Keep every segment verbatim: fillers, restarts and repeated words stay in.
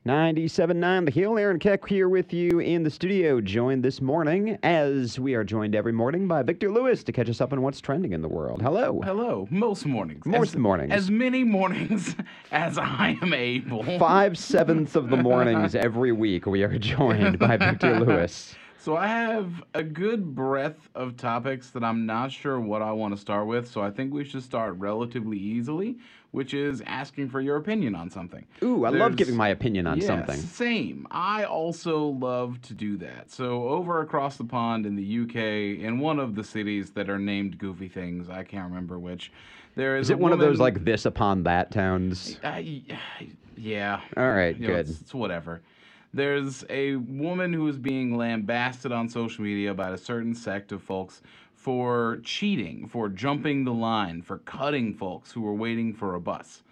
ninety-seven point nine The Hill. Aaron Keck here with you in the studio, joined this morning, as we are joined every morning, by Victor Lewis to catch us up on what's trending in the world. Hello. Hello. Most mornings. Most as, mornings. As many mornings as I am able. Five-sevenths of the mornings every week we are joined by Victor Lewis. So I have a good breadth of topics that I'm not sure what I want to start with, so I think we should start relatively easily, which is asking for your opinion on something. Ooh, I There's, love giving my opinion on yes, something. Same. I also love to do that. So over across the pond in the U K, in one of the cities that are named goofy things, I can't remember which, there is Is it a one woman, of those, like, this upon that towns? Uh, yeah. All right, You know, good. It's, it's whatever. There's a woman who is being lambasted on social media by a certain sect of folks for cheating, for jumping the line, for cutting folks who were waiting for a bus.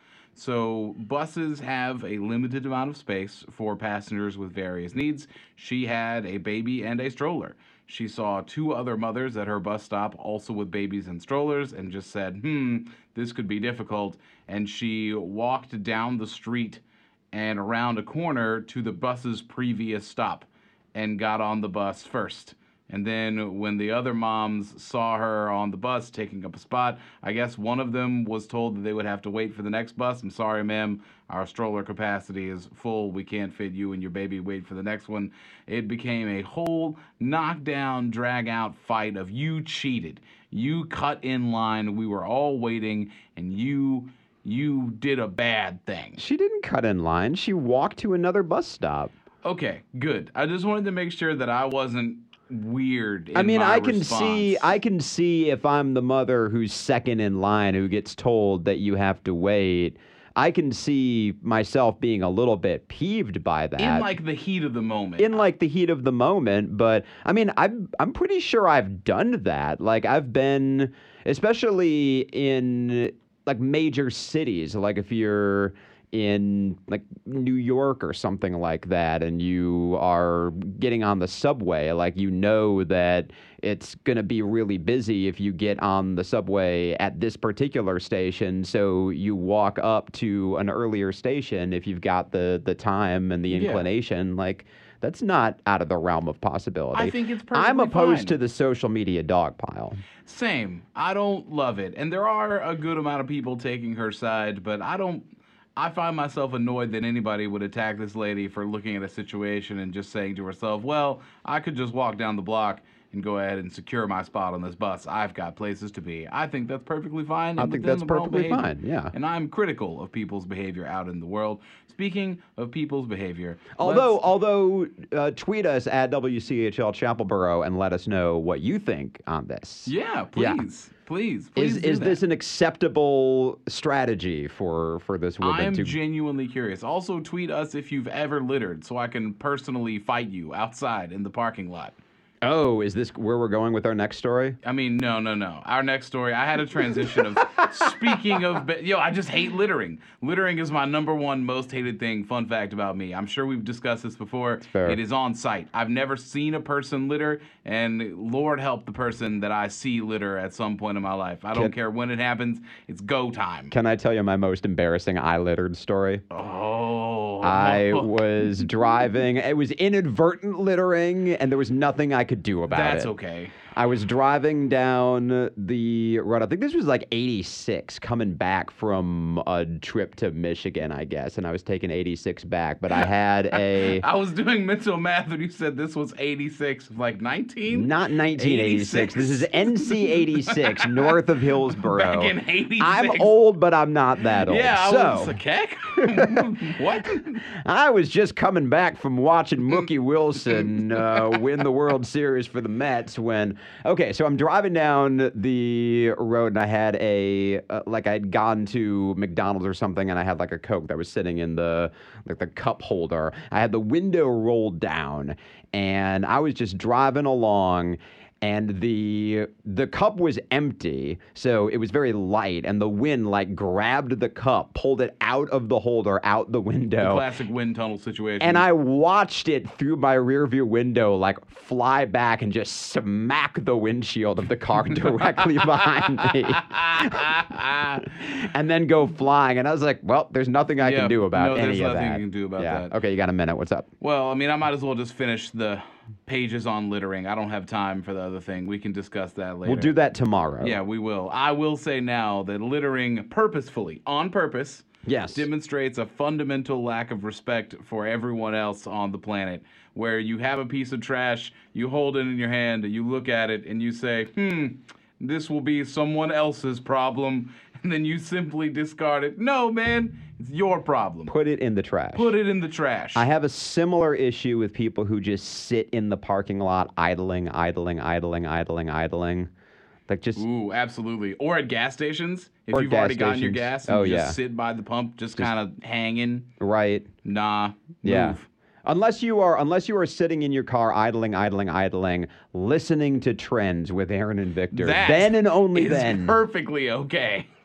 So buses have a limited amount of space for passengers with various needs. She had a baby and a stroller. She saw two other mothers at her bus stop, also with babies and strollers, and just said, hmm, this could be difficult. And she walked down the street and around a corner to the bus's previous stop and got on the bus first. And then when the other moms saw her on the bus taking up a spot, I guess one of them was told that they would have to wait for the next bus. I'm sorry, ma'am, our stroller capacity is full. We can't fit you and your baby. Wait for the next one. It became a whole knockdown, drag-out fight of you cheated. You cut in line. We were all waiting, and you... you did a bad thing. She didn't cut in line. She walked to another bus stop. Okay, good. I just wanted to make sure that I wasn't weird in I mean, my I can response. see I can see if I'm the mother who's second in line who gets told that you have to wait. I can see myself being a little bit peeved by that. In like the heat of the moment. In like the heat of the moment, but I mean, I'm I'm pretty sure I've done that. Like I've been, especially in like major cities, like if you're in like New York or something like that, and you are getting on the subway, like you know that it's going to be really busy if you get on the subway at this particular station, so you walk up to an earlier station if you've got the the time and the inclination. Yeah. Like that's not out of the realm of possibility. I think it's perfectly I'm opposed fine. to the social media dog pile. Same. I don't love it. And there are a good amount of people taking her side, but I don't... I find myself annoyed that anybody would attack this lady for looking at a situation and just saying to herself, well, I could just walk down the block and go ahead and secure my spot on this bus. I've got places to be. I think that's perfectly fine. I and think within that's the realm of perfectly behavior. fine, yeah. And I'm critical of people's behavior out in the world. Speaking of people's behavior, although let's- although uh, tweet us at W C H L Chapelboro and let us know what you think on this. Yeah, Yeah. please. Please, please Is do is that. this an acceptable strategy for for this woman I'm to? genuinely curious. Also, tweet us if you've ever littered so I can personally fight you outside in the parking lot. Oh, is this where we're going with our next story? I mean, no, no, no. Our next story, I had a transition of, speaking of, ba- yo, I just hate littering. Littering is my number one most hated thing. Fun fact about me. I'm sure we've discussed this before. Fair. It is on site. I've never seen a person litter, and Lord help the person that I see litter at some point in my life. I don't Can- care when it happens. It's go time. Can I tell you my most embarrassing I littered story? Oh. I was driving. It was inadvertent littering, and there was nothing I could do about That's it. okay. I was driving down the road. I think this was like eighty-six, coming back from a trip to Michigan, I guess, and I was taking eighty-six back. But I had a I was doing mental math when you said this was eighty-six, like nineteen? not nineteen eighty-six. eighty-six. This is N C eighty-six, north of Hillsboro. Back in eighty-six. I'm old, but I'm not that old. Yeah, I so, was like, heck? What? I was just coming back from watching Mookie Wilson uh, win the World Series for the Mets when, okay, so I'm driving down the road and I had a, uh, like I'd gone to McDonald's or something and I had like a Coke that was sitting in the, like the cup holder. I had the window rolled down and I was just driving along and the the cup was empty, so it was very light, and the wind like grabbed the cup, pulled it out of the holder, out the window. Classic wind tunnel situation. And I watched it through my rearview window, like fly back and just smack the windshield of the car directly behind me, and then go flying. And I was like, "Well, there's nothing I Yeah, can do about no, any there's of nothing that." you can do about yeah. that. Okay, you got a minute. What's up? Well, I mean, I might as well just finish the pages on littering. I don't have time for the other thing. We can discuss that later. We'll do that tomorrow. Yeah, we will. I will say now that littering purposefully, on purpose, Yes. demonstrates a fundamental lack of respect for everyone else on the planet. Where you have a piece of trash, you hold it in your hand, you look at it, and you say, hmm, this will be someone else's problem. And then you simply discard it. No, man, it's your problem. Put it in the trash. Put it in the trash. I have a similar issue with people who just sit in the parking lot idling, idling, idling, idling, idling. Like just Ooh, absolutely. Or at gas stations, if Or you've gas already gotten your stations. gas and Oh, you just yeah. sit by the pump, just, kind of hanging. right. Nah, Yeah. move. Unless you are unless you are sitting in your car idling, idling, idling, listening to Trends with Aaron and Victor. That then and only is then. perfectly okay.